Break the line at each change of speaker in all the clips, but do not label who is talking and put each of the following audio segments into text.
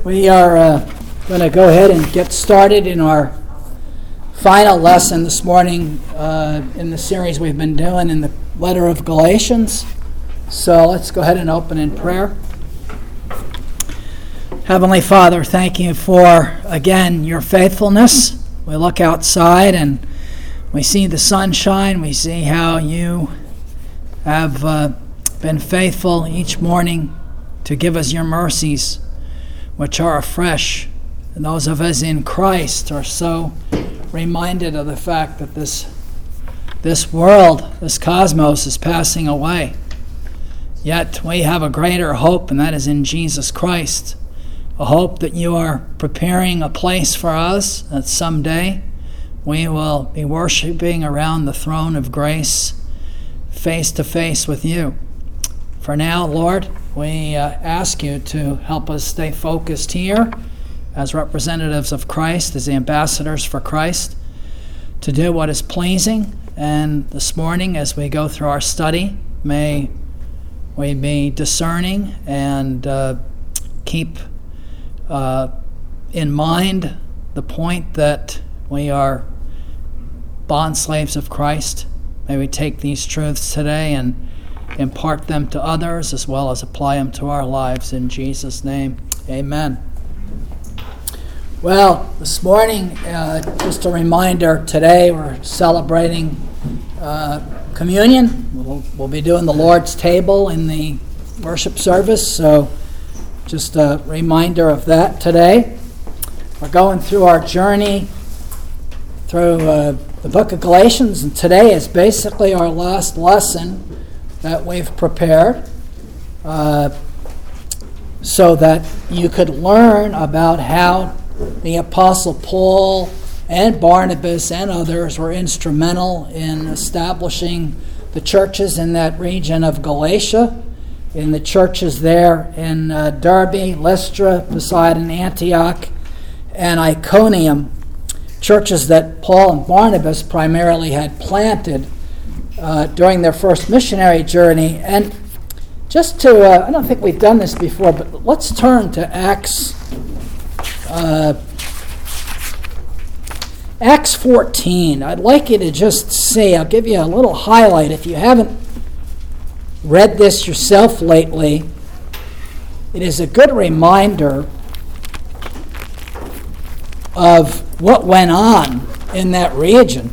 We are going to go ahead and get started in our final lesson this morning in the series we've been doing in the letter of Galatians. So let's go ahead and open in prayer. Heavenly Father, thank you for, again, your faithfulness. We look outside and we see the sunshine. We see how you have been faithful each morning to give us your mercies, which are afresh. And those of us in Christ are so reminded of the fact that this world, this cosmos, is passing away. Yet we have a greater hope, and that is in Jesus Christ. A hope that you are preparing a place for us, that someday we will be worshiping around the throne of grace, face to face with you. For now, Lord, we ask you to help us stay focused here as representatives of Christ, as ambassadors for Christ, to do what is pleasing. And this morning, as we go through our study, may we be discerning and keep in mind the point that we are bondslaves of Christ. May we take these truths today and impart them to others as well as apply them to our lives. In Jesus' name, amen. Well, this morning, just a reminder, today we're celebrating communion. We'll be doing the Lord's table in the worship service, so just a reminder of that today. We're going through our journey through the book of Galatians, and today is basically our last lesson that we've prepared so that you could learn about how the Apostle Paul and Barnabas and others were instrumental in establishing the churches in that region of Galatia, in the churches there in Derbe, Lystra, Poseidon, Antioch, and Iconium, churches that Paul and Barnabas primarily had planted during their first missionary journey. And just to, I don't think we've done this before, but let's turn to Acts 14. I'd like you to just see, I'll give you a little highlight. If you haven't read this yourself lately, it is a good reminder of what went on in that region.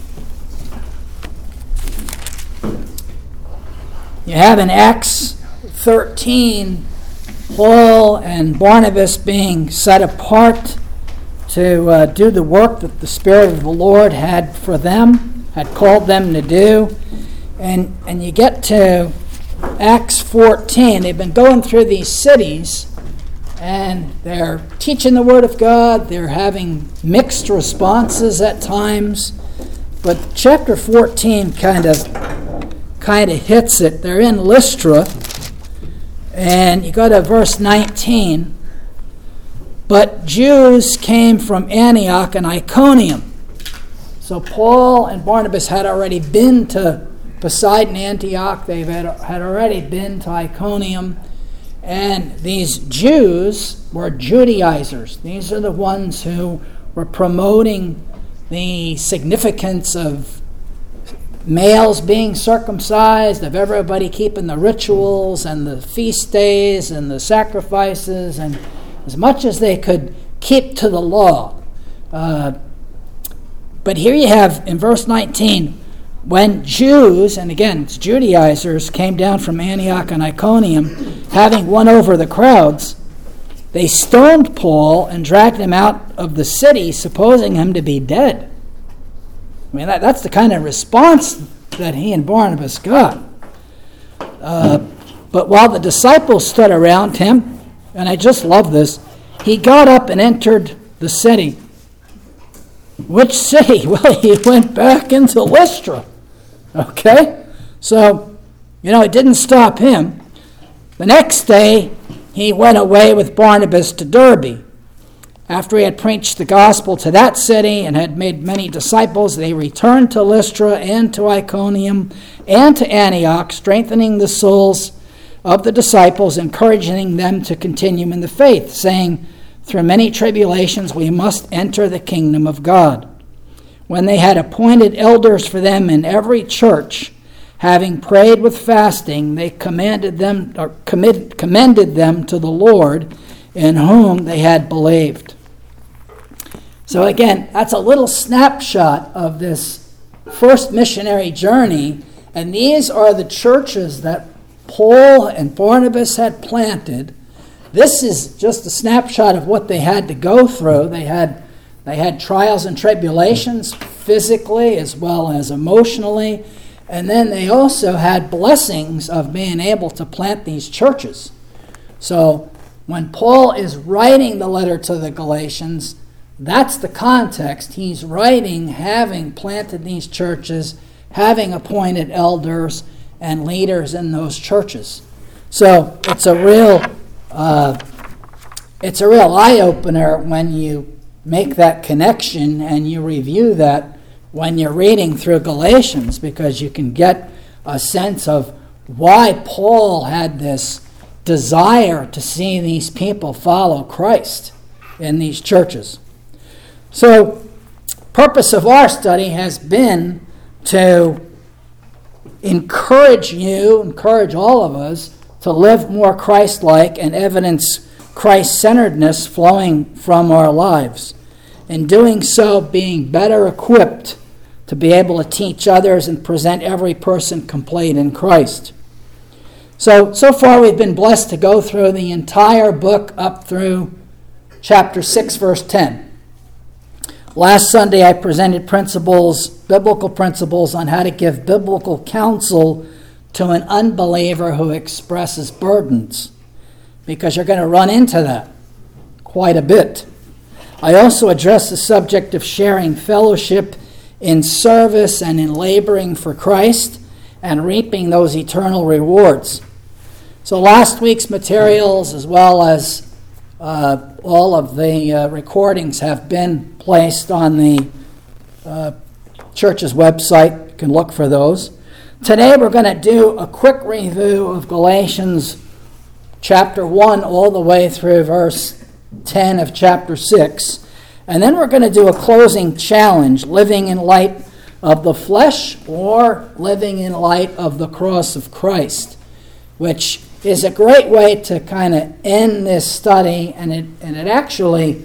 You have in Acts 13 Paul and Barnabas being set apart to do the work that the Spirit of the Lord had for them, had called them to do. And you get to Acts 14. They've been going through these cities, and they're teaching the Word of God. They're having mixed responses at times. But chapter 14 kind of hits it. They're in Lystra, and you go to verse 19. But Jews came from Antioch and Iconium. So Paul and Barnabas had already been to Poseidon, Antioch. They had already been to Iconium. And these Jews were Judaizers. These are the ones who were promoting the significance of males being circumcised, of everybody keeping the rituals and the feast days and the sacrifices, and as much as they could keep to the law. But here you have, in verse 19, when Jews, and again, it's Judaizers, came down from Antioch and Iconium, having won over the crowds, they stoned Paul and dragged him out of the city, supposing him to be dead. I mean, that's the kind of response that he and Barnabas got. But while the disciples stood around him, and I just love this, he got up and entered the city. Which city? Well, he went back into Lystra. Okay? So, it didn't stop him. The next day, he went away with Barnabas to Derbe. After he had preached the gospel to that city and had made many disciples, they returned to Lystra and to Iconium and to Antioch, strengthening the souls of the disciples, encouraging them to continue in the faith, saying, through many tribulations we must enter the kingdom of God. When they had appointed elders for them in every church, having prayed with fasting, they commended them to the Lord, in whom they had believed. So again, that's a little snapshot of this first missionary journey, and these are the churches that Paul and Barnabas had planted. This is just a snapshot of what they had to go through. They had trials and tribulations physically as well as emotionally, and then they also had blessings of being able to plant these churches. So when Paul is writing the letter to the Galatians, that's the context. He's writing having planted these churches, having appointed elders and leaders in those churches. So it's a real eye-opener when you make that connection and you review that when you're reading through Galatians, because you can get a sense of why Paul had this desire to see these people follow Christ in these churches. So, purpose of our study has been to encourage all of us to live more Christ-like and evidence Christ-centeredness flowing from our lives. In doing so, being better equipped to be able to teach others and present every person complete in Christ. So far we've been blessed to go through the entire book up through chapter 6, verse 10. Last Sunday I presented biblical principles on how to give biblical counsel to an unbeliever who expresses burdens, because you're going to run into that quite a bit. I also addressed the subject of sharing fellowship in service and in laboring for Christ and reaping those eternal rewards. So last week's materials, as well as all of the recordings, have been placed on the church's website. You can look for those. Today we're going to do a quick review of Galatians chapter 1 all the way through verse 10 of chapter 6. And then we're going to do a closing challenge, living in light of the flesh or living in light of the cross of Christ, which is a great way to kind of end this study, and it actually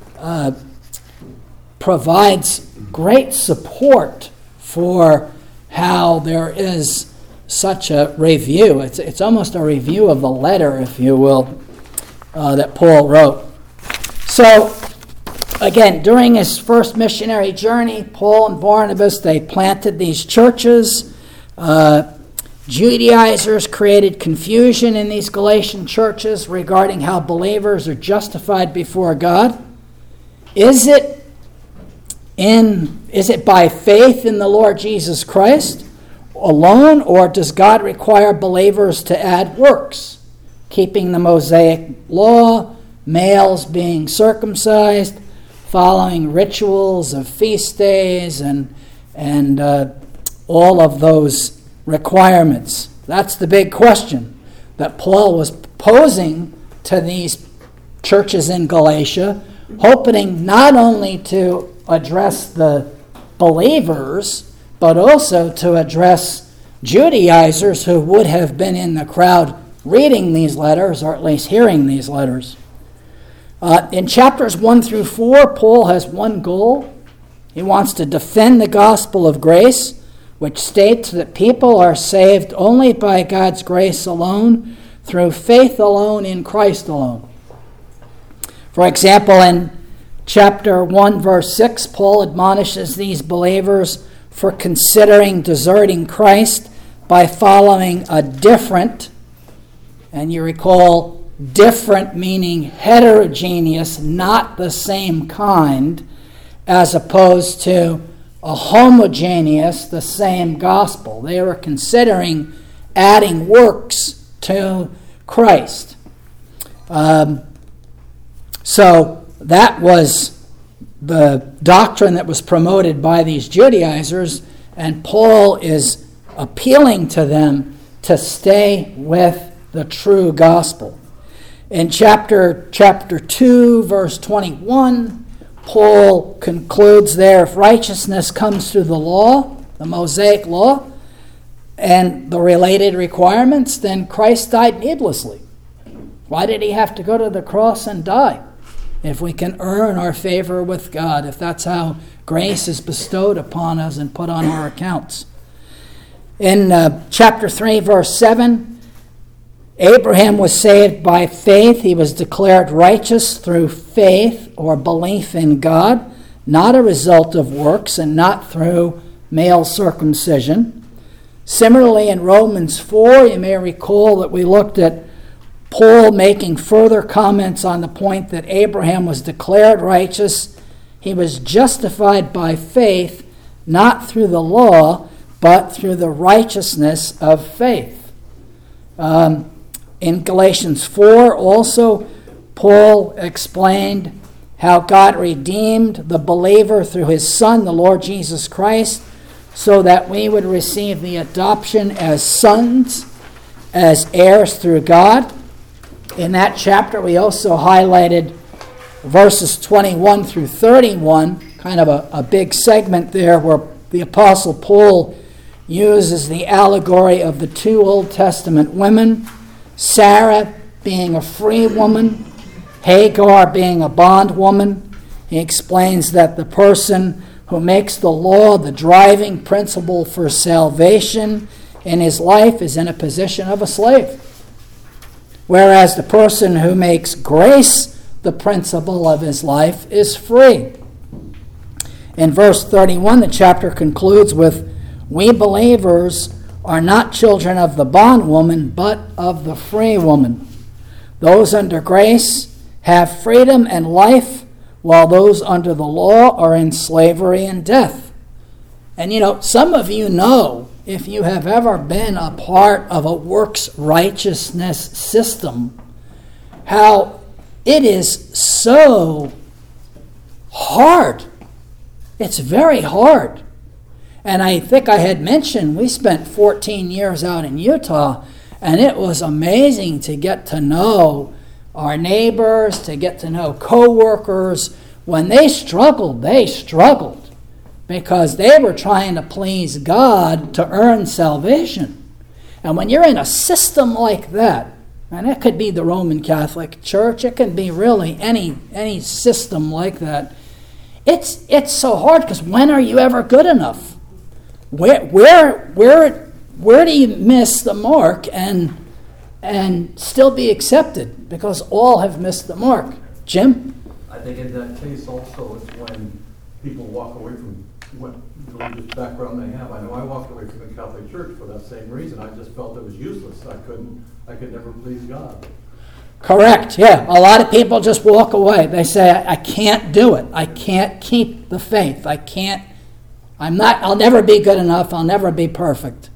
provides great support for how there is such a review. It's almost a review of the letter, if you will, that Paul wrote. So, again, during his first missionary journey, Paul and Barnabas, they planted these churches. Judaizers created confusion in these Galatian churches regarding how believers are justified before God. Is it by faith in the Lord Jesus Christ alone, or does God require believers to add works, keeping the Mosaic law, males being circumcised, following rituals of feast days, and all of those requirements? That's the big question that Paul was posing to these churches in Galatia, hoping not only to address the believers, but also to address Judaizers who would have been in the crowd reading these letters, or at least hearing these letters. In chapters 1 through 4, Paul has one goal. He wants to defend the gospel of grace, which states that people are saved only by God's grace alone, through faith alone, in Christ alone. For example, in chapter 1, verse 6, Paul admonishes these believers for considering deserting Christ by following a different, and you recall, different meaning heterogeneous, not the same kind, as opposed to a homogeneous, the same gospel. They were considering adding works to Christ. So that was the doctrine that was promoted by these Judaizers, and Paul is appealing to them to stay with the true gospel. In chapter 2, verse 21, Paul concludes there, if righteousness comes through the law, the Mosaic law, and the related requirements, then Christ died needlessly. Why did he have to go to the cross and die? If we can earn our favor with God, if that's how grace is bestowed upon us and put on our accounts. In chapter 3, verse 7, Abraham was saved by faith. He was declared righteous through faith or belief in God, not a result of works and not through male circumcision. Similarly, in Romans 4, you may recall that we looked at Paul making further comments on the point that Abraham was declared righteous. He was justified by faith, not through the law, but through the righteousness of faith. In Galatians 4, also, Paul explained how God redeemed the believer through his Son, the Lord Jesus Christ, so that we would receive the adoption as sons, as heirs through God. In that chapter, we also highlighted verses 21 through 31, kind of a big segment there where the Apostle Paul uses the allegory of the two Old Testament women, Sarah being a free woman, Hagar being a bondwoman. He explains that the person who makes the law the driving principle for salvation in his life is in a position of a slave, whereas the person who makes grace the principle of his life is free. In verse 31, the chapter concludes with, "We believers are not children of the bondwoman, but of the free woman. Those under grace have freedom and life, while those under the law are in slavery and death." And some of you know, if you have ever been a part of a works righteousness system, how it is so hard. It's very hard. And I think I had mentioned we spent 14 years out in Utah, and it was amazing to get to know our neighbors, to get to know co-workers. When they struggled because they were trying to please God to earn salvation. And when you're in a system like that, and it could be the Roman Catholic Church, it can be really any system like that, it's so hard, because when are you ever good enough? Where do you miss the mark and still be accepted? Because all have missed the mark. Jim?
I think in that case also it's when people walk away from what religious background they have. I know I walked away from the Catholic Church for that same reason. I just felt it was useless. I could never please God.
Correct, yeah. A lot of people just walk away. They say, I can't do it. I can't keep the faith. I'll never be good enough. I'll never be perfect.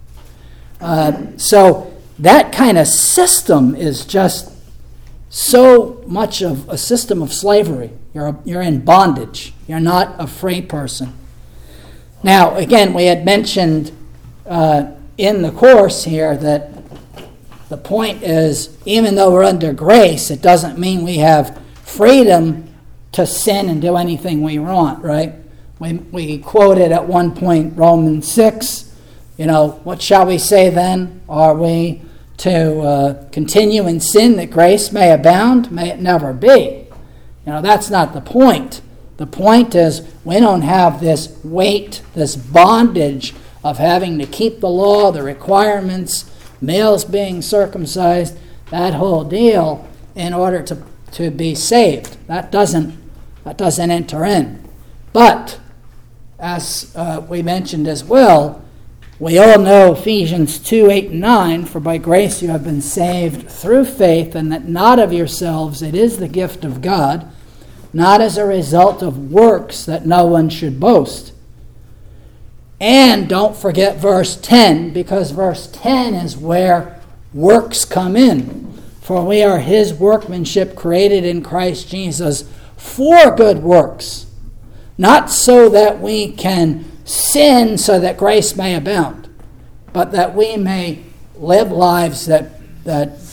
So that kind of system is just so much of a system of slavery. You're in bondage. You're not a free person. Now, again, we had mentioned in the course here that the point is, even though we're under grace, it doesn't mean we have freedom to sin and do anything we want, right? We quoted at one point Romans 6, what shall we say then? Are we to continue in sin that grace may abound? May it never be. That's not the point. The point is we don't have this weight, this bondage of having to keep the law, the requirements, males being circumcised, that whole deal in order to be saved. That doesn't enter in. But as we mentioned as well, we all know Ephesians 2:8-9, "For by grace you have been saved through faith, and that not of yourselves, it is the gift of God, not as a result of works, that no one should boast." And don't forget verse 10, because verse 10 is where works come in. "For we are his workmanship, created in Christ Jesus for good works, not so that we can sin so that grace may abound, but that we may live lives that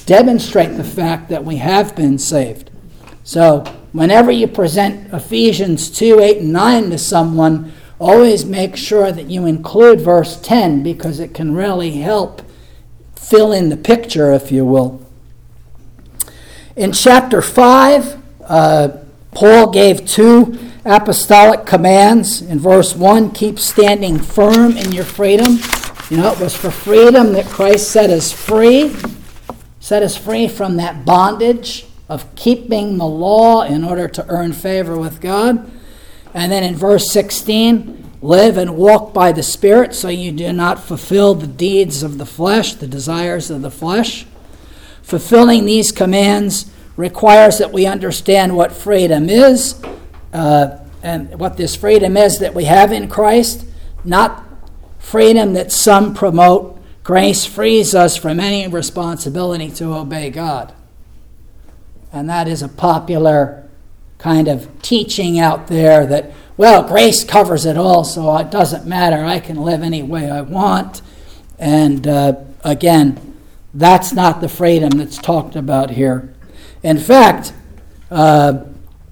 demonstrate the fact that we have been saved. So whenever you present Ephesians 2, 8, and 9 to someone, always make sure that you include verse 10, because it can really help fill in the picture, if you will. In chapter 5, Paul gave 2 apostolic commands. In verse 1, keep standing firm in your freedom. It was for freedom that Christ set us free from that bondage of keeping the law in order to earn favor with God. And then in verse 16, live and walk by the Spirit so you do not fulfill the deeds of the flesh, the desires of the flesh. Fulfilling these commands requires that we understand what freedom is, and what this freedom is that we have in Christ, not freedom that some promote. Grace frees us from any responsibility to obey God. And that is a popular kind of teaching out there that, well, grace covers it all, so it doesn't matter. I can live any way I want. And again, that's not the freedom that's talked about here. In fact, not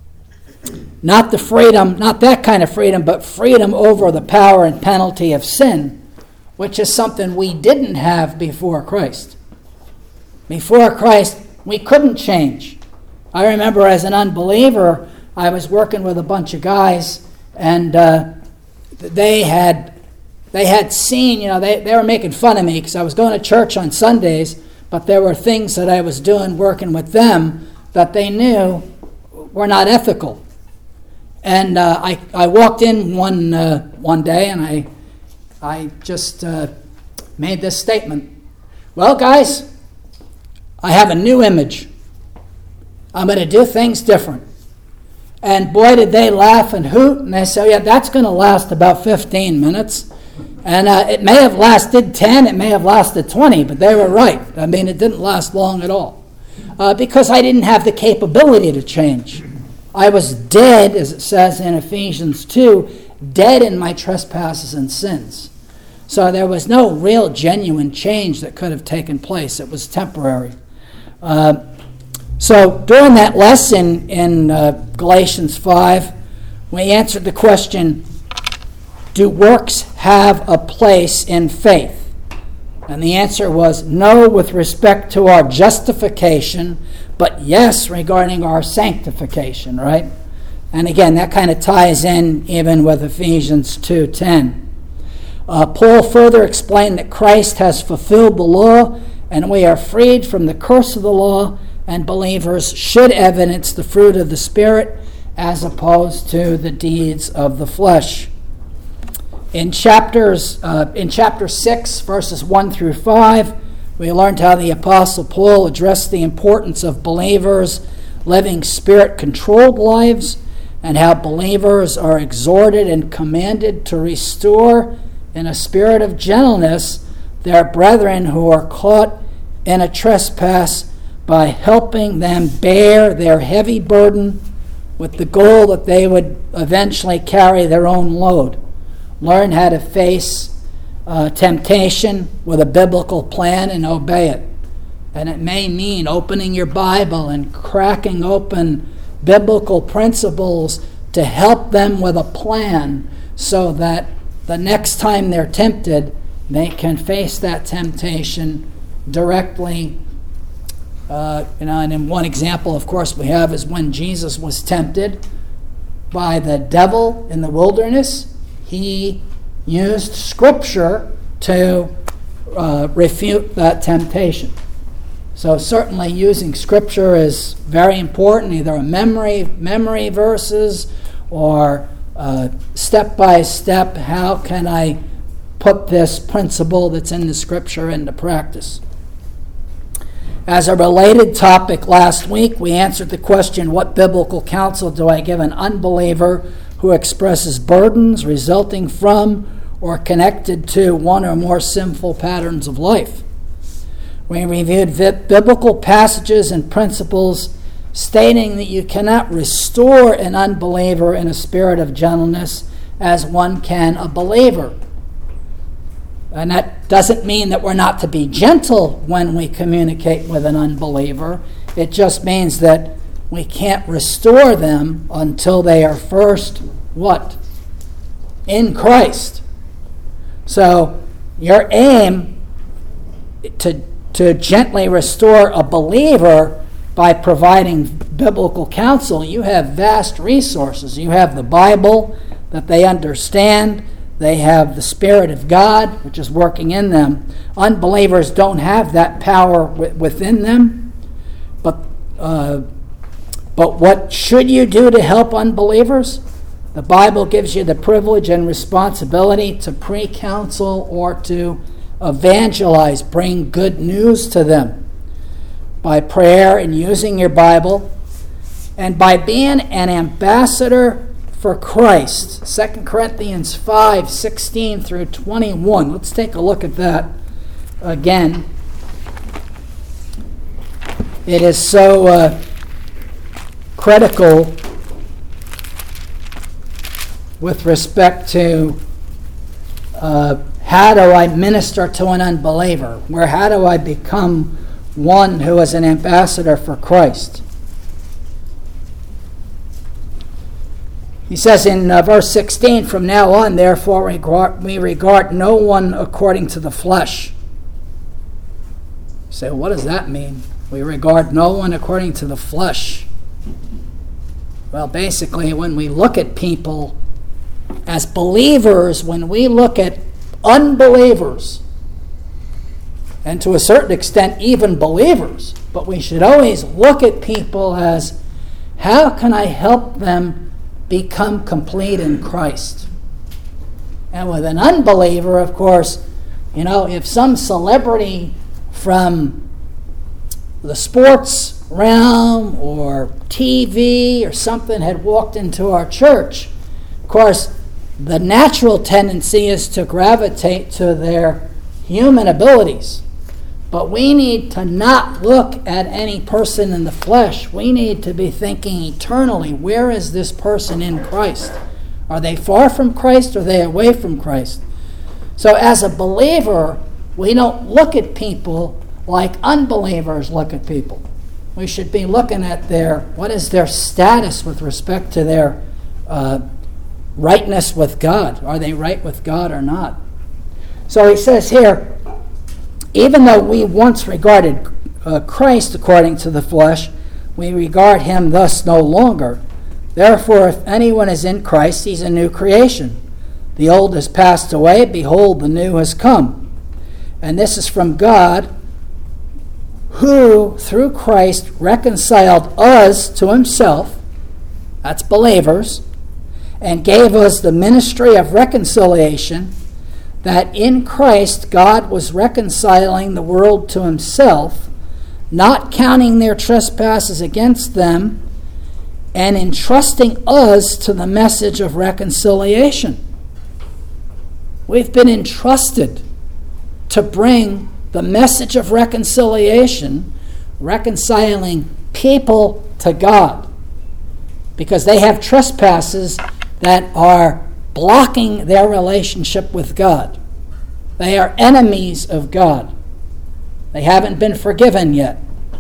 that kind of freedom, but freedom over the power and penalty of sin, which is something we didn't have before Christ. Before Christ, we couldn't change. I remember as an unbeliever, I was working with a bunch of guys, and they had seen, they were making fun of me because I was going to church on Sundays, but there were things that I was doing working with them that they knew were not ethical. And I walked in one day, and I just made this statement. Well, guys, I have a new image. I'm going to do things different. And boy, did they laugh and hoot. And they said, yeah, that's going to last about 15 minutes. And it may have lasted 10, it may have lasted 20, but they were right. I mean, it didn't last long at all. Because I didn't have the capability to change. I was dead, as it says in Ephesians 2, dead in my trespasses and sins. So there was no real genuine change that could have taken place. It was temporary. So during that lesson in Galatians 5, we answered the question, do works have a place in faith? And the answer was no with respect to our justification, but yes regarding our sanctification, right? And again, that kind of ties in even with Ephesians 2:10. Paul further explained that Christ has fulfilled the law, and we are freed from the curse of the law, and believers should evidence the fruit of the Spirit as opposed to the deeds of the flesh. In chapter 6, verses 1 through 5, we learned how the Apostle Paul addressed the importance of believers living Spirit-controlled lives, and how believers are exhorted and commanded to restore in a spirit of gentleness their brethren who are caught in a trespass by helping them bear their heavy burden with the goal that they would eventually carry their own load. Learn how to face temptation with a biblical plan and obey it. And it may mean opening your Bible and cracking open biblical principles to help them with a plan so that the next time they're tempted, they can face that temptation directly. And in one example, of course, we have is when Jesus was tempted by the devil in the wilderness. He used Scripture to refute that temptation. So certainly using Scripture is very important, either memory verses or step by step, how can I put this principle that's in the Scripture into practice? As a related topic last week, we answered the question, what biblical counsel do I give an unbeliever who expresses burdens resulting from or connected to one or more sinful patterns of life? We reviewed biblical passages and principles stating that you cannot restore an unbeliever in a spirit of gentleness as one can a believer. And that doesn't mean that we're not to be gentle when we communicate with an unbeliever. It just means that we can't restore them until they are first, what? In Christ. So your aim to gently restore a believer by providing biblical counsel, you have vast resources. You have the Bible that they understand. They have the Spirit of God, which is working in them. Unbelievers don't have that power within them. But what should you do to help unbelievers? The Bible gives you the privilege and responsibility to pre-counsel or to evangelize, bring good news to them by prayer and using your Bible, and by being an ambassador for Christ. 2 Corinthians 5:16 through 21. Let's take a look at that again. It is so critical with respect to how do I minister to an unbeliever? How do I become one who is an ambassador for Christ? He says in verse 16, "From now on, therefore, we regard no one according to the flesh." You say, what does that mean? We regard no one according to the flesh. Well, basically, when we look at people as believers, when we look at unbelievers, and to a certain extent even believers, but we should always look at people as, how can I help them become complete in Christ? And with an unbeliever, of course, if some celebrity from the sports realm or TV or something had walked into our church, of course, the natural tendency is to gravitate to their human abilities. But we need to not look at any person in the flesh. We need to be thinking eternally, where is this person in Christ? Are they far from Christ or are they away from Christ? So as a believer, we don't look at people like unbelievers look at people. We should be looking at what is their status with respect to their rightness with God. Are they right with God or not? So he says here, even though we once regarded Christ according to the flesh, we regard him thus no longer. Therefore, if anyone is in Christ, he's a new creation. The old has passed away, behold, the new has come. And this is from God, who, through Christ, reconciled us to himself, that's believers, and gave us the ministry of reconciliation, that in Christ God was reconciling the world to himself, not counting their trespasses against them, and entrusting us to the message of reconciliation. We've been entrusted to bring the message of reconciliation, reconciling people to God, because they have trespasses that are blocking their relationship with God. They are enemies of God. They haven't been forgiven yet.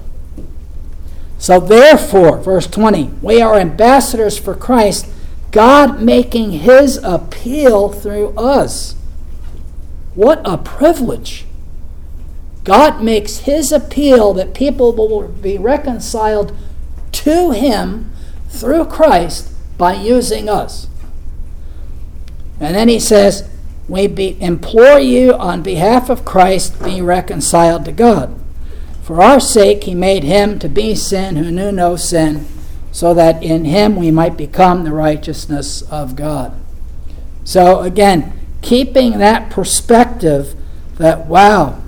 So therefore, verse 20, we are ambassadors for Christ, God making his appeal through us. What a privilege. God makes his appeal that people will be reconciled to him through Christ by using us. And then he says, we implore you on behalf of Christ, be reconciled to God. For our sake he made him to be sin who knew no sin, so that in him we might become the righteousness of God. So again, keeping that perspective that, wow,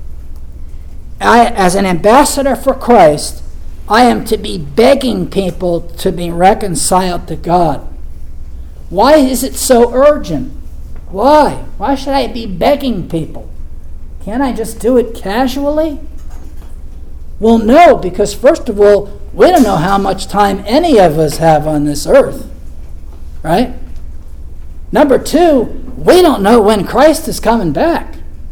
as an ambassador for Christ, I am to be begging people to be reconciled to God. Why is it so urgent? Why? Why should I be begging people? Can't I just do it casually? Well, no, because first of all, we don't know how much time any of us have on this earth, right? Number two, we don't know when Christ is coming back.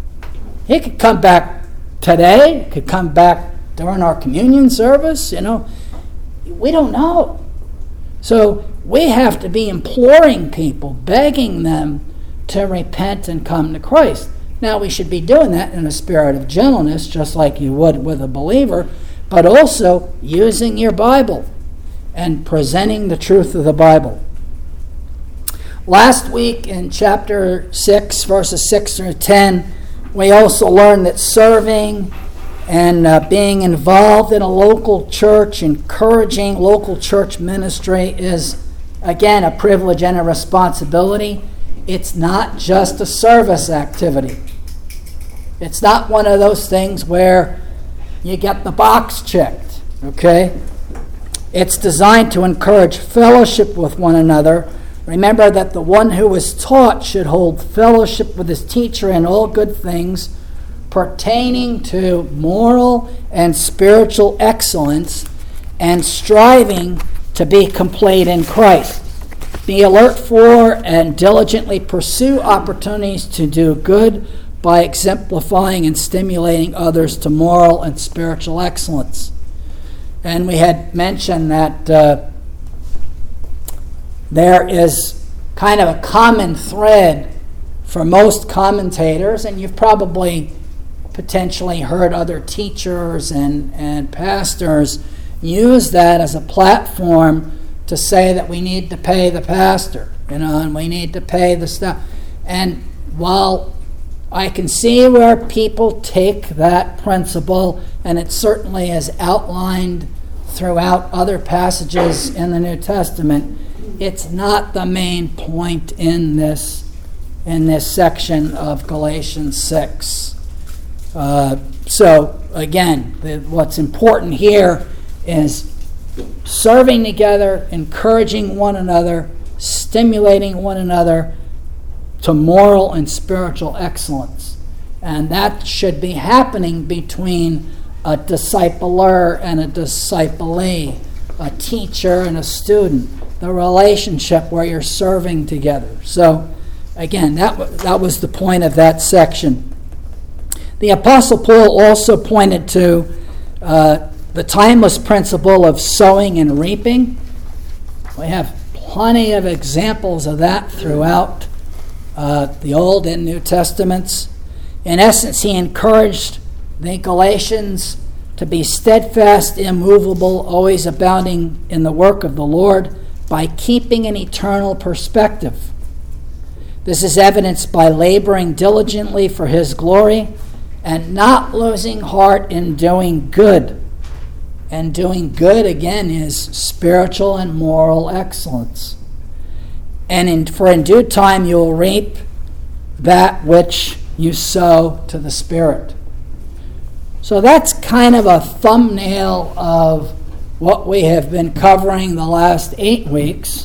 He could come back today, could come back during our communion service, We don't know. So we have to be imploring people, begging them to repent and come to Christ. Now, we should be doing that in a spirit of gentleness, just like you would with a believer, but also using your Bible and presenting the truth of the Bible. Last week in chapter 6, verses 6 through 10, we also learned that serving and being involved in a local church, encouraging local church ministry is, again, a privilege and a responsibility. It's not just a service activity. It's not one of those things where you get the box checked, okay? It's designed to encourage fellowship with one another. Remember that the one who is taught should hold fellowship with his teacher in all good things pertaining to moral and spiritual excellence and striving to be complete in Christ. Be alert for and diligently pursue opportunities to do good by exemplifying and stimulating others to moral and spiritual excellence. And we had mentioned that there is kind of a common thread for most commentators, and you've probably potentially heard other teachers and pastors use that as a platform to say that we need to pay the pastor, and we need to pay the staff. And while I can see where people take that principle, and it certainly is outlined throughout other passages in the New Testament, it's not the main point in this section of Galatians 6. So again, what's important here is serving together, encouraging one another, stimulating one another to moral and spiritual excellence. And that should be happening between a discipler and a disciplee, a teacher and a student, the relationship where you're serving together. So again, that was the point of that section. The Apostle Paul also pointed to the timeless principle of sowing and reaping. We have plenty of examples of that throughout the Old and New Testaments. In essence, he encouraged the Galatians to be steadfast, immovable, always abounding in the work of the Lord by keeping an eternal perspective. This is evidenced by laboring diligently for his glory and not losing heart in doing good. And doing good, again, is spiritual and moral excellence. And for in due time you will reap that which you sow to the Spirit. So that's kind of a thumbnail of what we have been covering the last 8 weeks.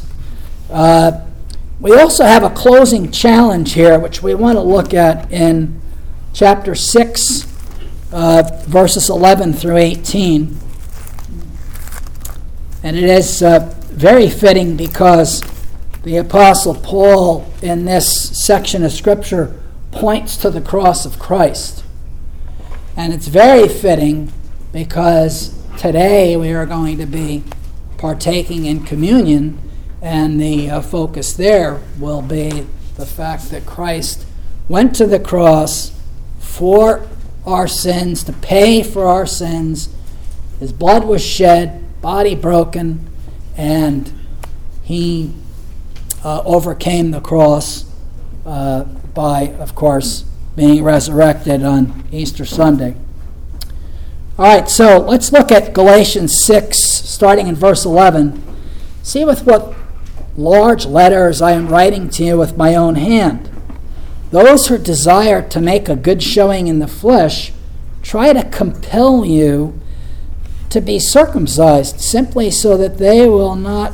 We also have a closing challenge here, which we want to look at in chapter 6, verses 11 through 18. And it is very fitting because the Apostle Paul in this section of Scripture points to the cross of Christ. And it's very fitting because today we are going to be partaking in communion, and the focus there will be the fact that Christ went to the cross for our sins, to pay for our sins. His blood was shed, body broken, and he overcame the cross by, of course, being resurrected on Easter Sunday. All right, so let's look at Galatians 6, starting in verse 11. See with what large letters I am writing to you with my own hand. Those who desire to make a good showing in the flesh try to compel you to be circumcised, simply so they will not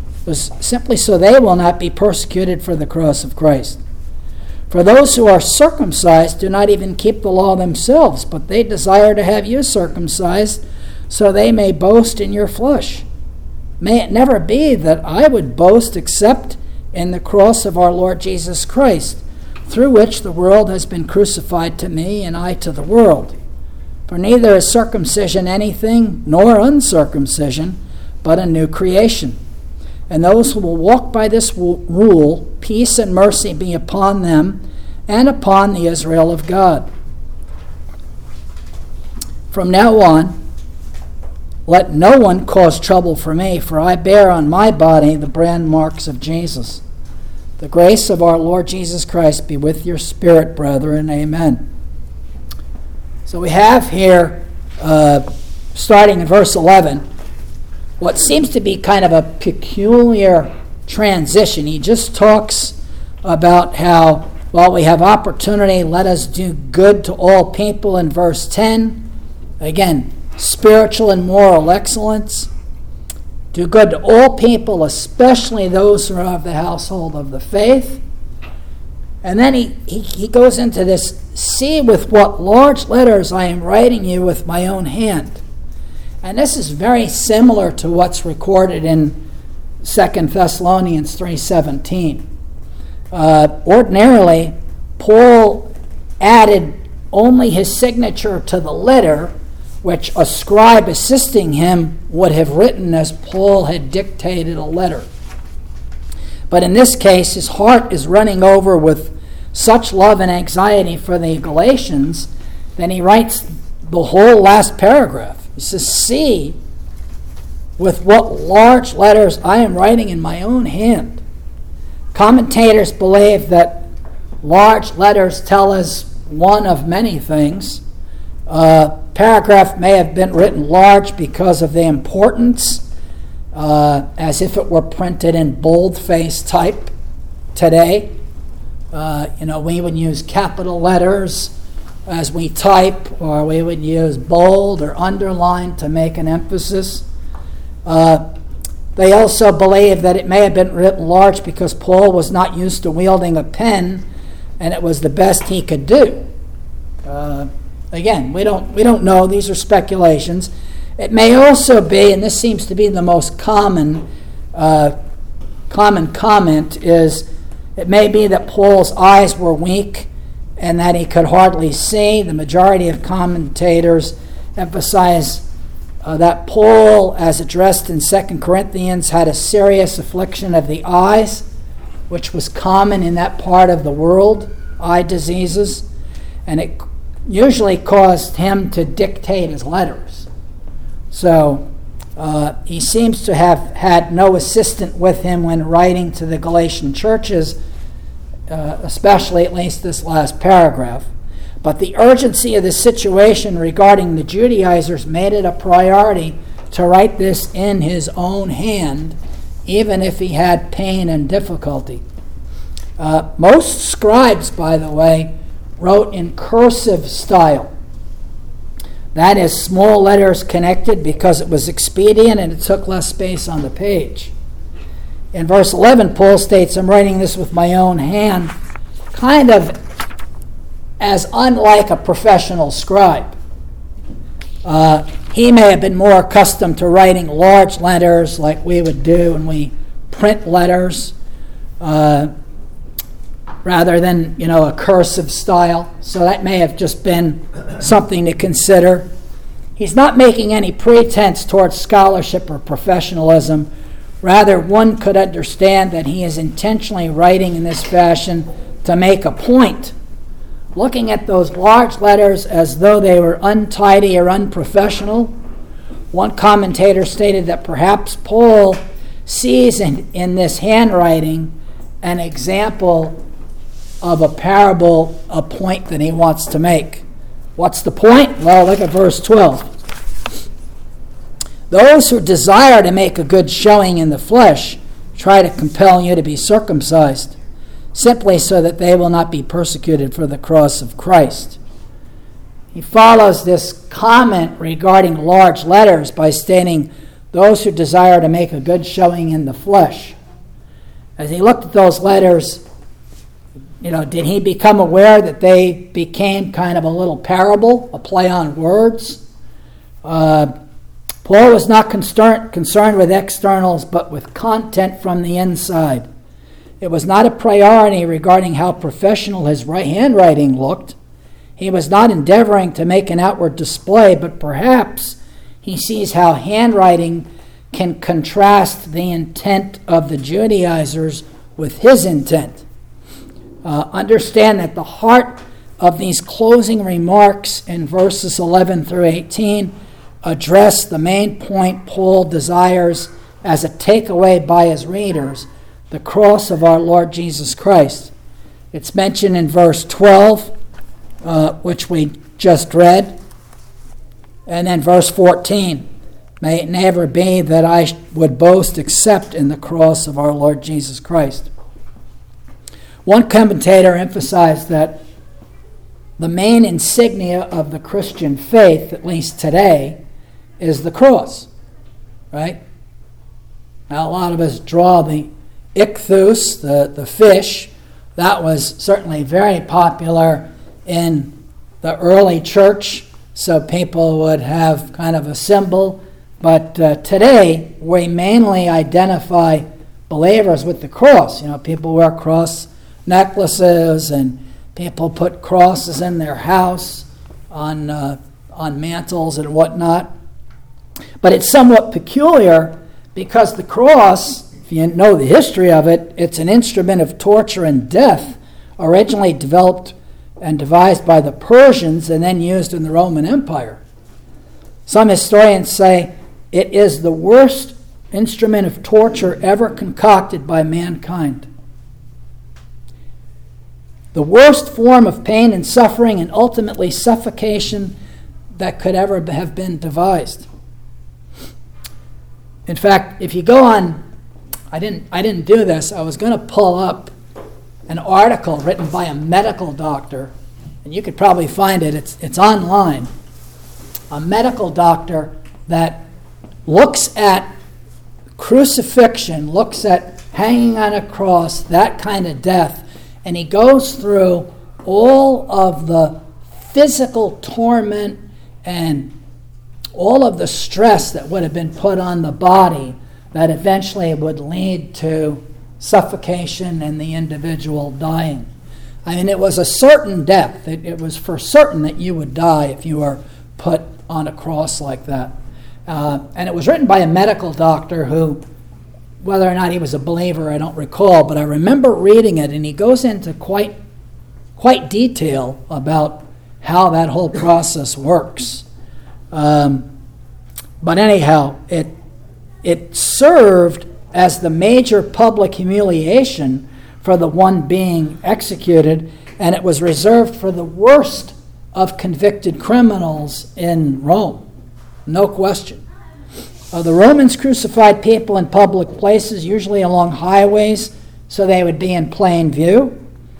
be persecuted for the cross of Christ. For those who are circumcised do not even keep the law themselves, but they desire to have you circumcised, so they may boast in your flesh. May it never be that I would boast except in the cross of our Lord Jesus Christ, through which the world has been crucified to me, and I to the world. For neither is circumcision anything, nor uncircumcision, but a new creation. And those who will walk by this rule, peace and mercy be upon them and upon the Israel of God. From now on, let no one cause trouble for me, for I bear on my body the brand marks of Jesus. The grace of our Lord Jesus Christ be with your spirit, brethren. Amen. So we have here, starting in verse 11, what seems to be kind of a peculiar transition. He just talks about how, while we have opportunity, let us do good to all people in verse 10. Again, spiritual and moral excellence. Do good to all people, especially those who are of the household of the faith. And then he goes into this, see with what large letters I am writing you with my own hand. And this is very similar to what's recorded in 2 Thessalonians 3:17. Ordinarily, Paul added only his signature to the letter, which a scribe assisting him would have written as Paul had dictated a letter. But in this case, his heart is running over with such love and anxiety for the Galatians that he writes the whole last paragraph. He says, see with what large letters I am writing in my own hand. Commentators believe that large letters tell us one of many things. Paragraph may have been written large because of the importance, as if it were printed in boldface type today. We would use capital letters as we type, or we would use bold or underline to make an emphasis. They also believe that it may have been written large because Paul was not used to wielding a pen, and it was the best he could do. Again, we don't know. These are speculations. It may also be, and this seems to be the most common comment, is it may be that Paul's eyes were weak and that he could hardly see. The majority of commentators emphasize that Paul, as addressed in 2 Corinthians, had a serious affliction of the eyes, which was common in that part of the world, eye diseases, and it usually caused him to dictate his letters. So he seems to have had no assistant with him when writing to the Galatian churches, especially at least this last paragraph. But the urgency of the situation regarding the Judaizers made it a priority to write this in his own hand, even if he had pain and difficulty. Most scribes, by the way, wrote in cursive style. That is, small letters connected because it was expedient and it took less space on the page. In verse 11, Paul states, I'm writing this with my own hand, kind of as unlike a professional scribe. He may have been more accustomed to writing large letters like we would do when we print letters, rather than, a cursive style. So that may have just been something to consider. He's not making any pretense towards scholarship or professionalism. Rather, one could understand that he is intentionally writing in this fashion to make a point, looking at those large letters as though they were untidy or unprofessional. One commentator stated that perhaps Paul sees in this handwriting an example of a parable, a point that he wants to make. What's the point? Well, look at verse 12. Those who desire to make a good showing in the flesh try to compel you to be circumcised, simply so that they will not be persecuted for the cross of Christ. He follows this comment regarding large letters by stating, those who desire to make a good showing in the flesh. As he looked at those letters, did he become aware that they became kind of a little parable, a play on words? Paul was not concerned with externals, but with content from the inside. It was not a priority regarding how professional his handwriting looked. He was not endeavoring to make an outward display, but perhaps he sees how handwriting can contrast the intent of the Judaizers with his intent. Understand that the heart of these closing remarks in verses 11 through 18 address the main point Paul desires as a takeaway by his readers, the cross of our Lord Jesus Christ. It's mentioned in verse 12, which we just read, and then verse 14. May it never be that I would boast except in the cross of our Lord Jesus Christ. One commentator emphasized that the main insignia of the Christian faith, at least today, is the cross, right? Now, a lot of us draw the ichthus, the fish. That was certainly very popular in the early church, so people would have kind of a symbol. But today, we mainly identify believers with the cross. You know, people wear cross necklaces, and people put crosses in their house on mantles and whatnot. But it's somewhat peculiar because the cross, if you know the history of it, it's an instrument of torture and death, originally developed and devised by the Persians and then used in the Roman Empire. Some historians say it is the worst instrument of torture ever concocted by mankind. The worst form of pain and suffering and ultimately suffocation that could ever have been devised. In fact, if you go on, I didn't do this. I was going to pull up an article written by a medical doctor, and you could probably find it. It's online. A medical doctor that looks at crucifixion, looks at hanging on a cross, that kind of death, and he goes through all of the physical torment and all of the stress that would have been put on the body that eventually would lead to suffocation and the individual dying. I mean, it was a certain death. It was for certain that you would die if you were put on a cross like that. And it was written by a medical doctor who, whether or not he was a believer, I don't recall, but I remember reading it, and he goes into quite detail about how that whole process works. But anyhow, it served as the major public humiliation for the one being executed, and it was reserved for the worst of convicted criminals in Rome. No question. The Romans crucified people in public places, usually along highways, so they would be in plain view.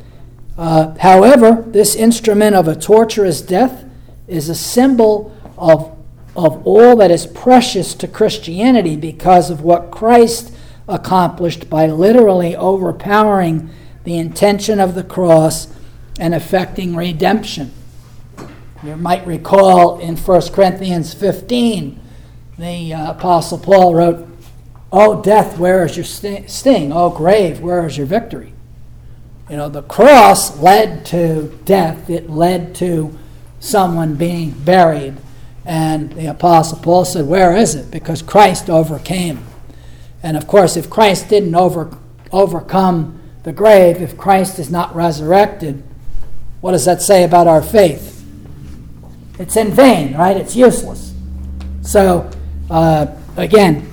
However, this instrument of a torturous death is a symbol of all that is precious to Christianity because of what Christ accomplished by literally overpowering the intention of the cross and effecting redemption. You might recall in 1 Corinthians 15, the Apostle Paul wrote, "O death, where is your sting? O grave, where is your victory?" You know, the cross led to death. It led to someone being buried. And the Apostle Paul said, where is it? Because Christ overcame. And of course, if Christ didn't overcome the grave, if Christ is not resurrected, what does that say about our faith? It's in vain, right? It's useless. So, again,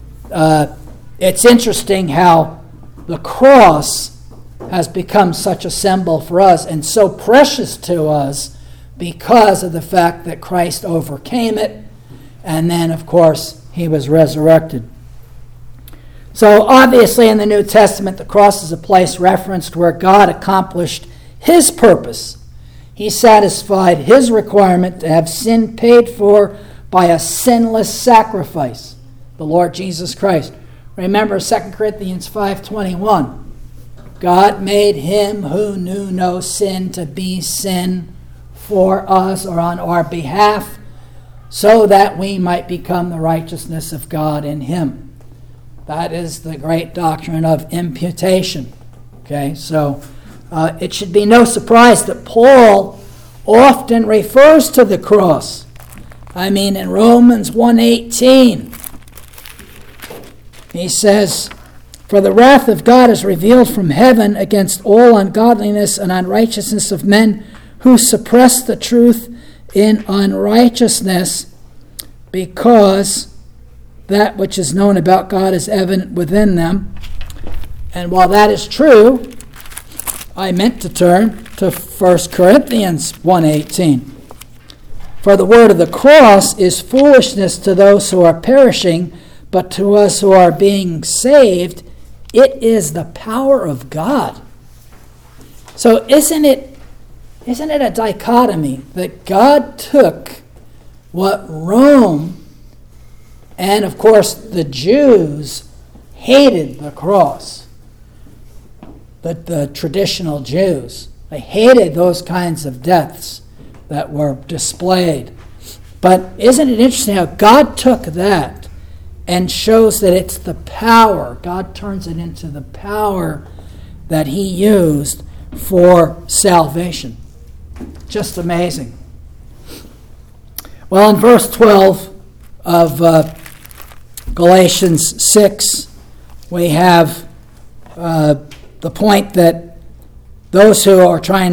it's interesting how the cross has become such a symbol for us and so precious to us because of the fact that Christ overcame it, and then, of course, he was resurrected. So, obviously, in the New Testament, the cross is a place referenced where God accomplished his purpose. He satisfied his requirement to have sin paid for by a sinless sacrifice, the Lord Jesus Christ. Remember 2 Corinthians 5:21. God made him who knew no sin to be sin for us or on our behalf, so that we might become the righteousness of God in him. That is the great doctrine of imputation. Okay, so it should be no surprise that Paul often refers to the cross. I mean, in Romans 1:18, he says, "For the wrath of God is revealed from heaven against all ungodliness and unrighteousness of men who suppress the truth in unrighteousness, because that which is known about God is evident within them." And while that is true, I meant to turn to 1 Corinthians 1:18. "For the word of the cross is foolishness to those who are perishing, but to us who are being saved, it is the power of God." So isn't it a dichotomy that God took what Rome and, of course, the Jews hated the cross, the traditional Jews. They hated those kinds of deaths that were displayed. But isn't it interesting how God took that and shows that it's the power, God turns it into the power that he used for salvation. Just amazing. Well, in verse 12 of Galatians 6, we have the point that those who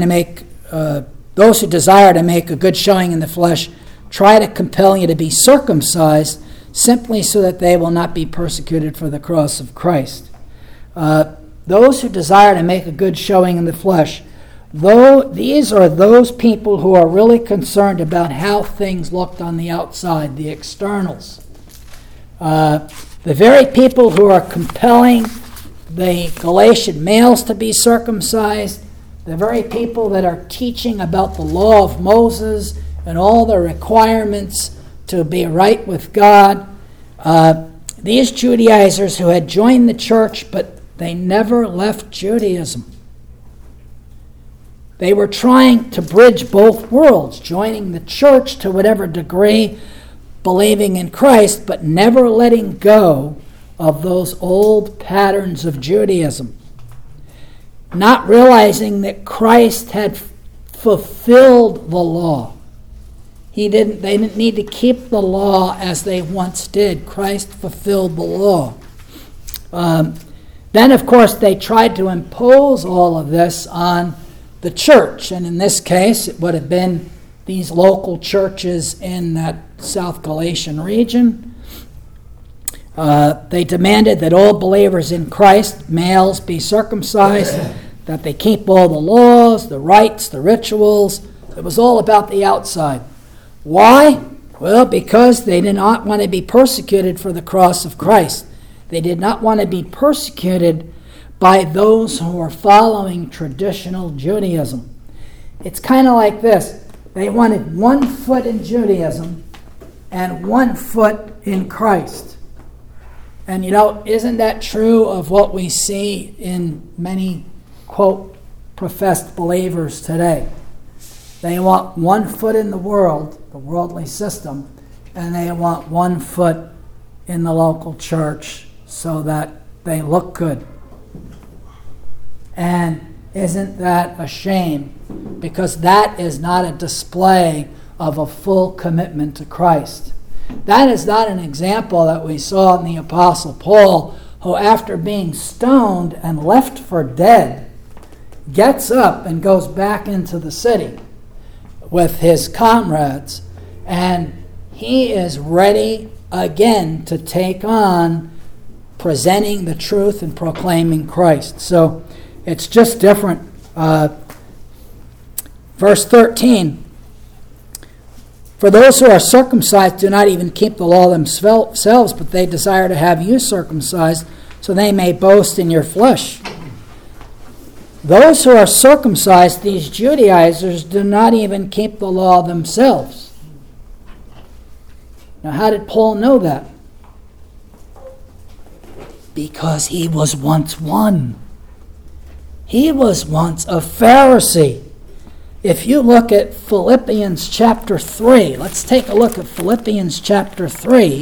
desire to make a good showing in the flesh try to compel you to be circumcised simply so that they will not be persecuted for the cross of Christ. Those who desire to make a good showing in the flesh, these are those people who are really concerned about how things looked on the outside, the externals. The very people who are compelling the Galatian males to be circumcised, the very people that are teaching about the law of Moses and all the requirements to be right with God, these Judaizers who had joined the church, but they never left Judaism. They were trying to bridge both worlds, joining the church to whatever degree, believing in Christ, but never letting go of those old patterns of Judaism. Not realizing that Christ had fulfilled the law. They didn't need to keep the law as they once did. Christ fulfilled the law. Then, of course, they tried to impose all of this on the church. And in this case, it would have been these local churches in that South Galatian region. They demanded that all believers in Christ, males, be circumcised, that they keep all the laws, the rites, the rituals. It was all about the outside. Why? Well, because they did not want to be persecuted for the cross of Christ. They did not want to be persecuted by those who were following traditional Judaism. It's kind of like this. They wanted 1 foot in Judaism and 1 foot in Christ. And isn't that true of what we see in many, quote, professed believers today? They want 1 foot in the world, the worldly system, and they want 1 foot in the local church so that they look good. And isn't that a shame? Because that is not a display of a full commitment to Christ. That is not an example that we saw in the Apostle Paul, who after being stoned and left for dead, gets up and goes back into the city with his comrades, and he is ready again to take on presenting the truth and proclaiming Christ. So it's just different. Verse 13, "For those who are circumcised do not even keep the law themselves, but they desire to have you circumcised, so they may boast in your flesh." Those who are circumcised, these Judaizers, do not even keep the law themselves. Now, how did Paul know that? Because he was once one. He was once a Pharisee. If you look at Philippians chapter 3, let's take a look at Philippians chapter 3.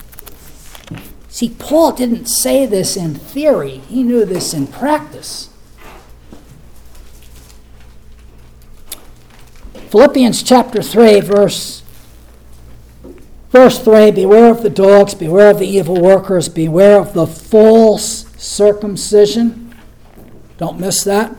See, Paul didn't say this in theory. He knew this in practice. Philippians chapter 3, verse 3, beware of the dogs, beware of the evil workers, beware of the false circumcision. Don't miss that.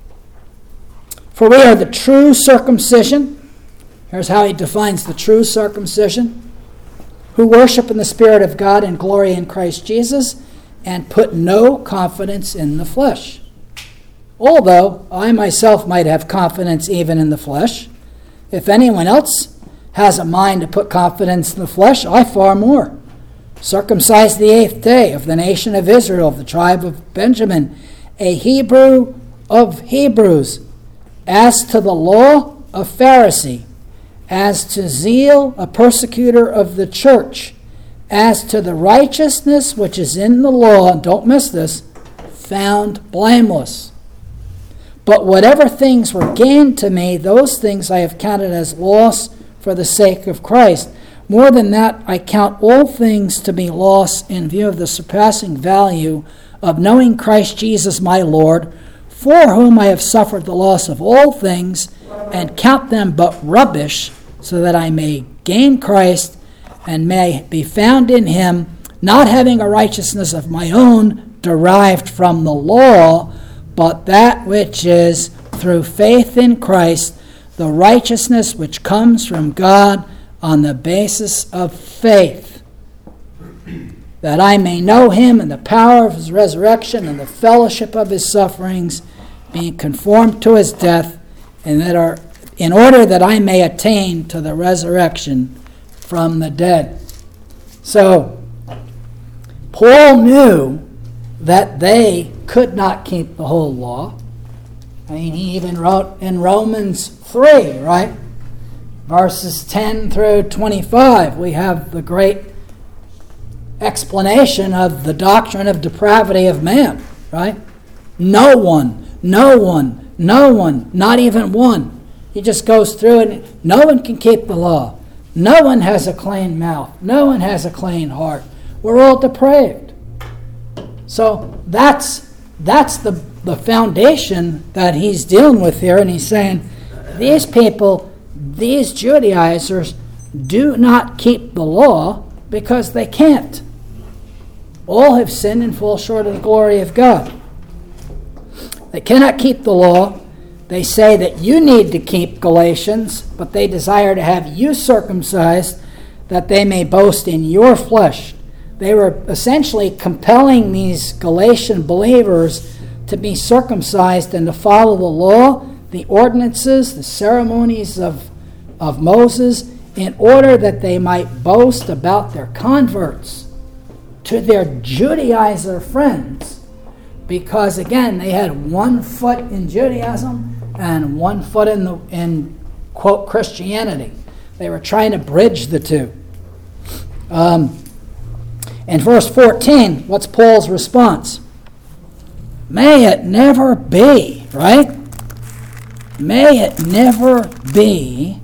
For we are the true circumcision. Here's how he defines the true circumcision. Who worship in the Spirit of God and glory in Christ Jesus and put no confidence in the flesh. Although I myself might have confidence even in the flesh, if anyone else has a mind to put confidence in the flesh, I far more. Circumcised the 8th day, of the nation of Israel, of the tribe of Benjamin, a Hebrew of Hebrews, as to the law, a Pharisee, as to zeal, a persecutor of the church, as to the righteousness which is in the law, and don't miss this, found blameless. But whatever things were gained to me, those things I have counted as loss for the sake of Christ. More than that, I count all things to be loss in view of the surpassing value of knowing Christ Jesus my Lord, for whom I have suffered the loss of all things, and count them but rubbish, so that I may gain Christ and may be found in him, not having a righteousness of my own derived from the law, but that which is through faith in Christ, the righteousness which comes from God on the basis of faith, that I may know him and the power of his resurrection and the fellowship of his sufferings, being conformed to his death, and in order that I may attain to the resurrection from the dead. So, Paul knew that they could not keep the whole law. I mean, he even wrote in Romans 3, right? Verses 10 through 25, we have the great explanation of the doctrine of depravity of man, right? No one, not even one. He just goes through and no one can keep the law. No one has a clean mouth. No one has a clean heart. We're all depraved. So that's the foundation that he's dealing with here, and he's saying these people, these Judaizers, do not keep the law because they can't. All have sinned and fall short of the glory of God. They cannot keep the law. They say that you need to keep Galatians, but they desire to have you circumcised that they may boast in your flesh. They were essentially compelling these Galatian believers to be circumcised and to follow the law, the ordinances, the ceremonies of Moses, in order that they might boast about their converts to their Judaizer friends. Because again, they had 1 foot in Judaism and 1 foot in quote Christianity. They were trying to bridge the two. In verse 14, what's Paul's response? May it never be, right? May it never be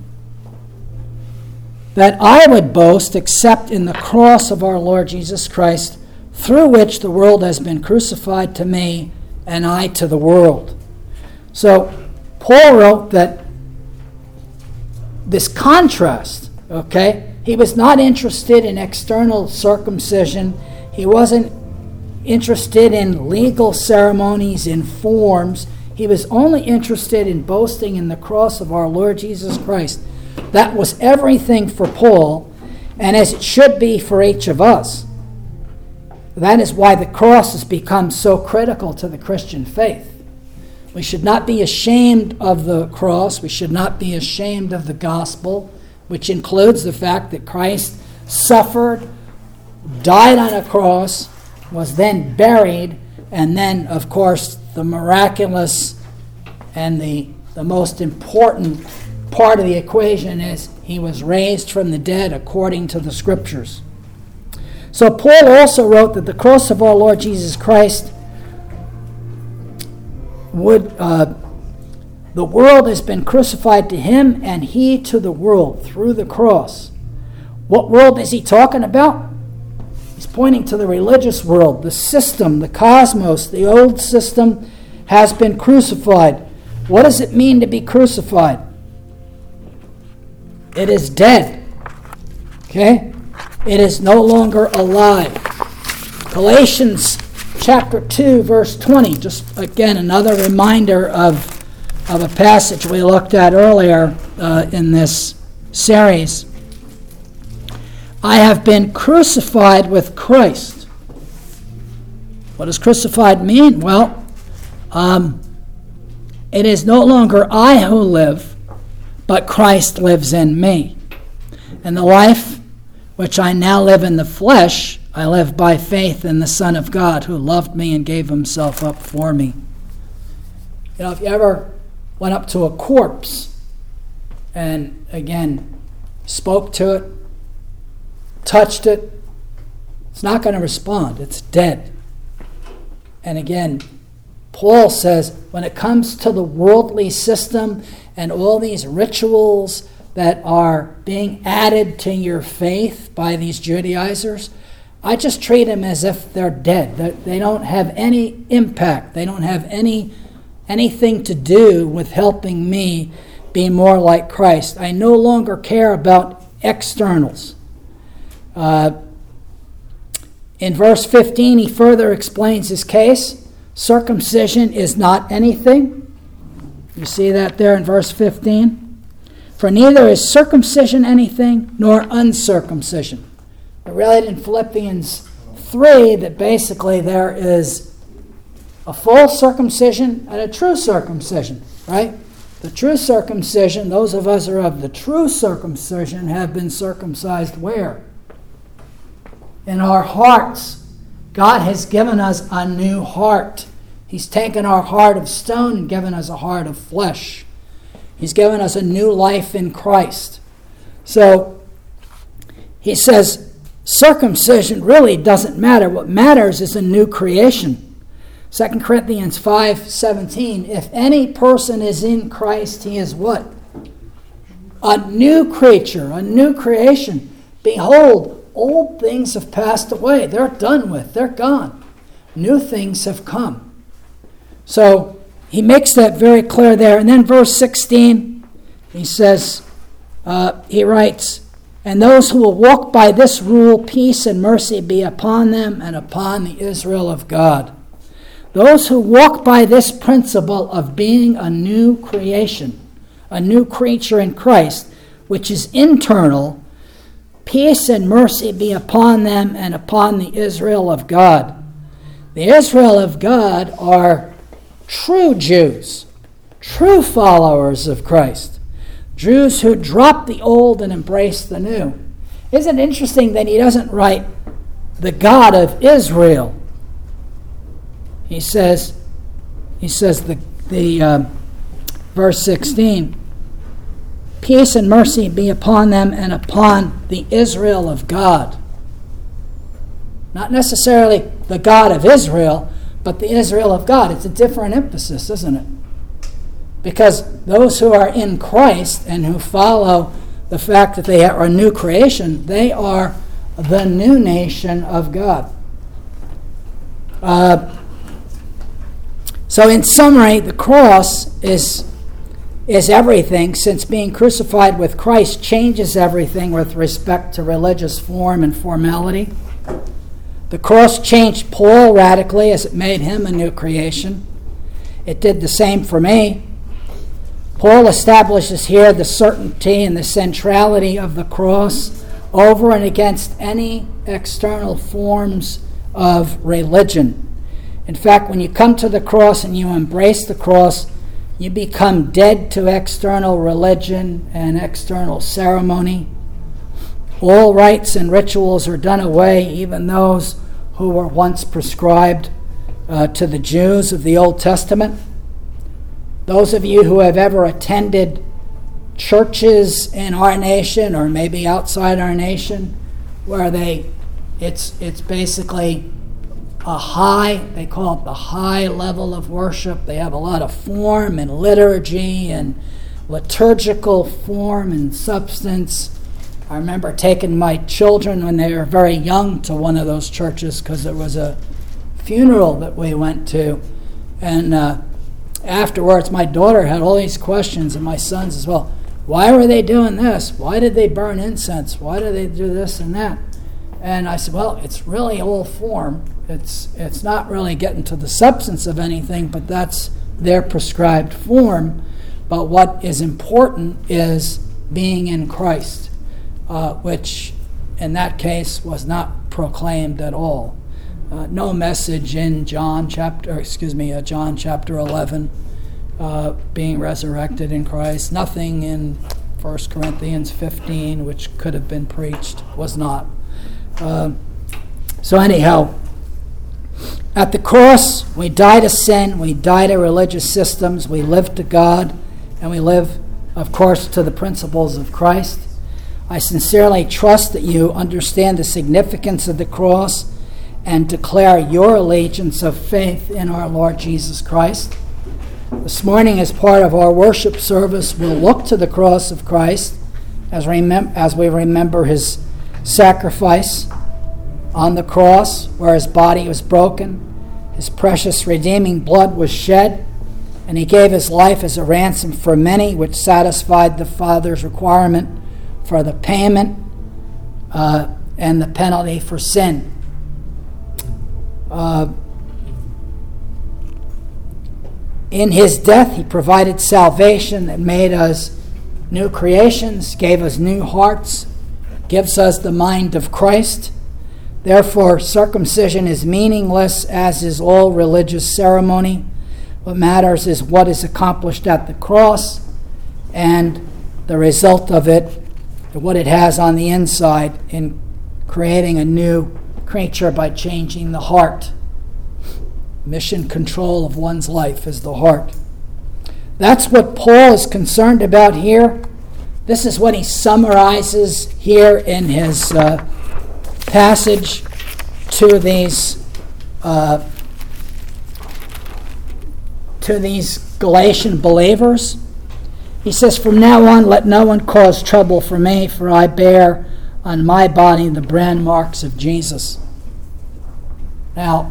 that I would boast except in the cross of our Lord Jesus Christ, through which the world has been crucified to me and I to the world. So Paul wrote that this contrast, okay, he was not interested in external circumcision. He wasn't interested in legal ceremonies, in forms. He was only interested in boasting in the cross of our Lord Jesus Christ. That was everything for Paul, and as it should be for each of us. That is why the cross has become so critical to the Christian faith. We should not be ashamed of the cross. We should not be ashamed of the gospel, which includes the fact that Christ suffered, died on a cross, was then buried, and then, of course, the miraculous and the most important part of the equation is he was raised from the dead according to the Scriptures. So Paul also wrote that the cross of our Lord Jesus Christ the world has been crucified to him and he to the world through the cross. What world is he talking about? He's pointing to the religious world, the system, the cosmos, the old system has been crucified. What does it mean to be crucified? It is dead. Okay? It is no longer alive. Galatians chapter 2, verse 20. Just again, another reminder of a passage we looked at earlier in this series. I have been crucified with Christ. What does crucified mean? Well, it is no longer I who live, but Christ lives in me. And the life which I now live in the flesh, I live by faith in the Son of God, who loved me and gave himself up for me. You know, if you ever went up to a corpse and, again, spoke to it, touched it, it's not going to respond. It's dead. And again, Paul says, when it comes to the worldly system and all these rituals that are being added to your faith by these Judaizers, I just treat them as if they're dead. They don't have any impact. They don't have anything to do with helping me be more like Christ. I no longer care about externals. In verse 15, he further explains his case. Circumcision is not anything. You see that there in verse 15? For neither is circumcision anything, nor uncircumcision. I read in Philippians 3 that basically there is a false circumcision and a true circumcision, right? The true circumcision, those of us who are of the true circumcision have been circumcised where? In our hearts. God has given us a new heart. He's taken our heart of stone and given us a heart of flesh. He's given us a new life in Christ. So he says circumcision really doesn't matter. What matters is a new creation. 2 Corinthians 5:17, if any person is in Christ, he is what? A new creature, a new creation. Behold, old things have passed away. They're done with. They're gone. New things have come. So he makes that very clear there. And then verse 16, he says, he writes, and those who will walk by this rule, peace and mercy be upon them and upon the Israel of God. Those who walk by this principle of being a new creation, a new creature in Christ, which is internal, peace and mercy be upon them and upon the Israel of God. The Israel of God are true Jews, true followers of Christ, Jews who drop the old and embrace the new. Isn't it interesting that he doesn't write the God of Israel? He says the verse 16, peace and mercy be upon them and upon the Israel of God. Not necessarily the God of Israel, but the Israel of God. It's a different emphasis, isn't it? Because those who are in Christ and who follow the fact that they are a new creation, they are the new nation of God. So in summary, the cross is everything, since being crucified with Christ changes everything with respect to religious form and formality. The cross changed Paul radically as it made him a new creation. It did the same for me. Paul establishes here the certainty and the centrality of the cross over and against any external forms of religion. In fact, when you come to the cross and you embrace the cross, you become dead to external religion and external ceremony. All rites and rituals are done away, even those who were once prescribed to the Jews of the Old Testament. Those of you who have ever attended churches in our nation or maybe outside our nation, where it's basically a high, they call it the high level of worship. They have a lot of form and liturgy and liturgical form and substance. I remember taking my children when they were very young to one of those churches because it was a funeral that we went to. And afterwards, my daughter had all these questions, and my sons as well. why were they doing this? Why did they burn incense? Why did they do this and that? And I said, well, it's really all form. It's not really getting to the substance of anything, but that's their prescribed form. But what is important is being in Christ, which in that case was not proclaimed at all. No message in John chapter 11, being resurrected in Christ. Nothing in 1 Corinthians 15, which could have been preached, was not. So anyhow, at the cross, we die to sin, we die to religious systems, we live to God, and we live, of course, to the principles of Christ. I sincerely trust that you understand the significance of the cross and declare your allegiance of faith in our Lord Jesus Christ. This morning, as part of our worship service, we'll look to the cross of Christ as we remember his sacrifice on the cross, where his body was broken, his precious redeeming blood was shed, and he gave his life as a ransom for many, which satisfied the Father's requirement for the payment and the penalty for sin. In his death, he provided salvation that made us new creations, gave us new hearts, gives us the mind of Christ. Therefore, circumcision is meaningless, as is all religious ceremony. What matters is what is accomplished at the cross and the result of it, what it has on the inside in creating a new creature by changing the heart. Mission control of one's life is the heart. That's what Paul is concerned about here. This is what he summarizes here in his passage to these Galatian believers. He says, "From now on, let no one cause trouble for me, for I bear on my body the brand marks of Jesus." Now,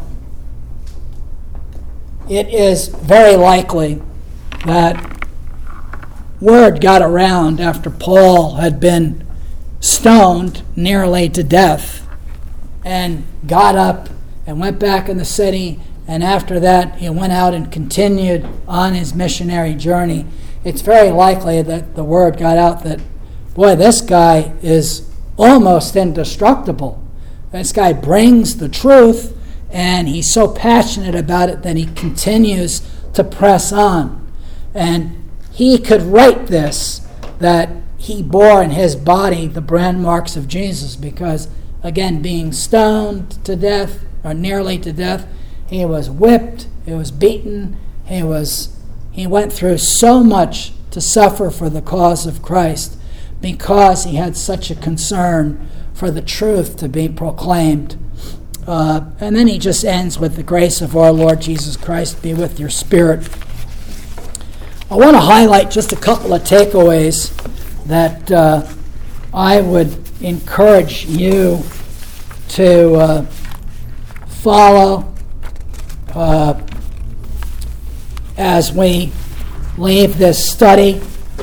it is very likely that word got around after Paul had been stoned nearly to death and got up and went back in the city, and after that he went out and continued on his missionary journey. It's very likely that the word got out that, boy, this guy is almost indestructible. This guy brings the truth, and he's so passionate about it that he continues to press on. And he could write this, that he bore in his body the brand marks of Jesus, because, again, being stoned to death, or nearly to death, he was whipped, he was beaten, he went through so much to suffer for the cause of Christ, because he had such a concern for the truth to be proclaimed. And then he just ends with, "The grace of our Lord Jesus Christ be with your spirit." I want to highlight just a couple of takeaways that I would encourage you to follow as we leave this study.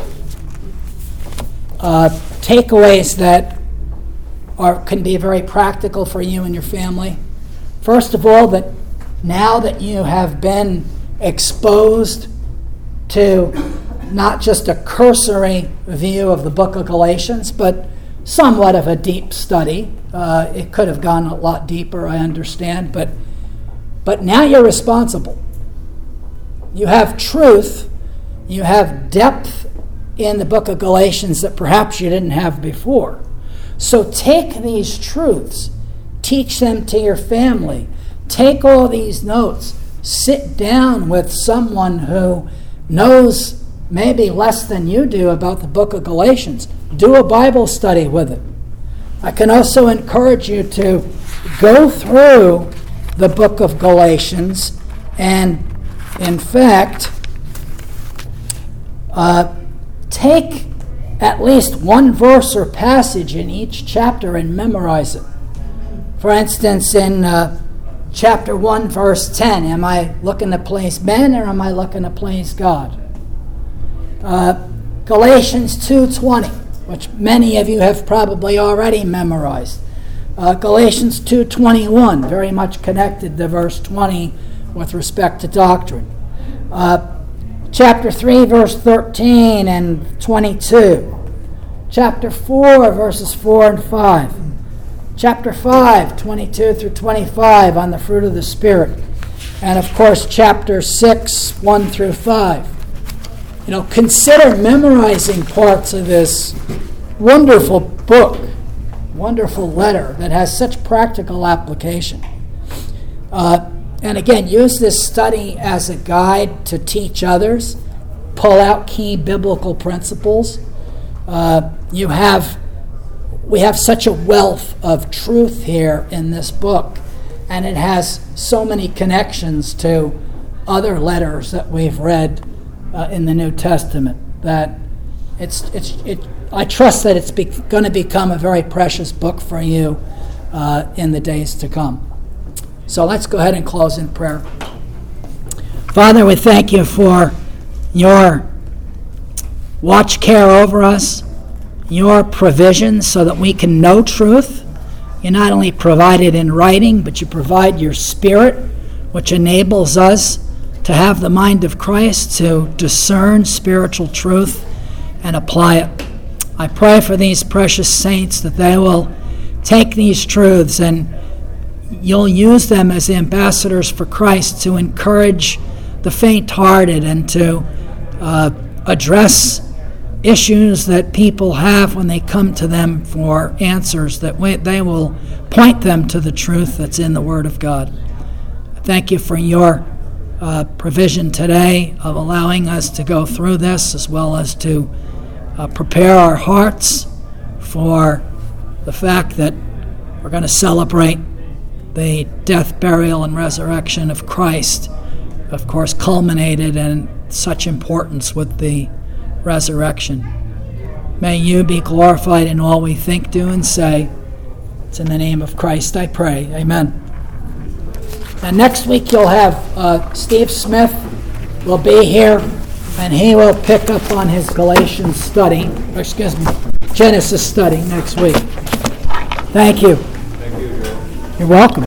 Takeaways that can be very practical for you and your family. First of all, that now that you have been exposed to not just a cursory view of the book of Galatians, but somewhat of a deep study. It could have gone a lot deeper, I understand, but now you're responsible. You have truth, you have depth in the book of Galatians that perhaps you didn't have before. So take these truths, teach them to your family, take all these notes, sit down with someone who knows maybe less than you do about the book of Galatians. Do a Bible study with it. I can also encourage you to go through the book of Galatians and, in fact, take at least one verse or passage in each chapter and memorize it. For instance, in chapter 1, verse 10, am I looking to please men or am I looking to please God? Galatians 2:20, which many of you have probably already memorized. Galatians 2:21, very much connected to verse 20 with respect to doctrine. Chapter 3, verse 13 and 22. Chapter 4, verses 4 and 5. Chapter 5, 22 through 25 on the fruit of the Spirit. And of course, chapter 6, 1 through 5. Consider memorizing parts of this wonderful book, wonderful letter that has such practical application. And again, use this study as a guide to teach others, pull out key biblical principles. We have such a wealth of truth here in this book, and it has so many connections to other letters that we've read in the New Testament that I trust that it's going to become a very precious book for you in the days to come. So let's go ahead and close in prayer. Father, we thank you for your watch care over us, your provision so that we can know truth. You not only provide it in writing, but you provide your Spirit, which enables us to have the mind of Christ, to discern spiritual truth and apply it. I pray for these precious saints that they will take these truths and you'll use them as ambassadors for Christ to encourage the faint-hearted and to address issues that people have when they come to them for answers, that they will point them to the truth that's in the Word of God. Thank you for your provision today of allowing us to go through this, as well as to prepare our hearts for the fact that we're going to celebrate the death, burial, and resurrection of Christ, of course, culminated in such importance with the resurrection. May you be glorified in all we think, do, and say. It's in the name of Christ I pray. Amen. And next week you'll have Steve Smith will be here, and he will pick up on his Genesis study next week. Thank you.
Thank you, Joe.
You're welcome.